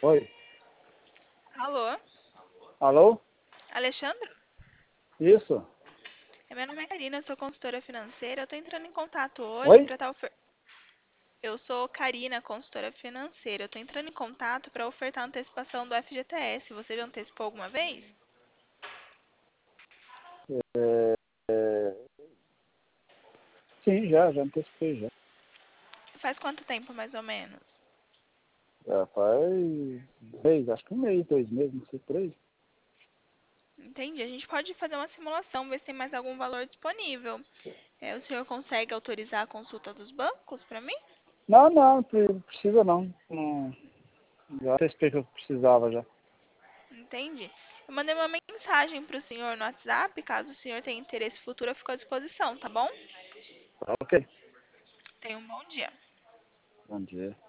Oi. Alô? Alô? Alexandre? Isso? Meu nome é Karina, eu sou consultora financeira. Eu tô entrando em contato hoje Oi? para estar Eu sou Karina, consultora financeira. Eu tô entrando em contato para ofertar antecipação do FGTS. Você já antecipou alguma vez? É, é, sim, já antecipei já. Faz quanto tempo, mais ou menos? Já faz mês, acho que 1 mês, 2 meses, não sei, 3. Entendi. A gente pode fazer uma simulação, ver se tem mais algum valor disponível. O senhor consegue autorizar a consulta dos bancos para mim? Não, precisa não. Já antecipei que eu precisava já. Entendi. Eu mandei uma mensagem para o senhor no WhatsApp. Caso o senhor tenha interesse futuro, eu fico à disposição, tá bom? Tá ok. Tenha um bom dia. Bom dia.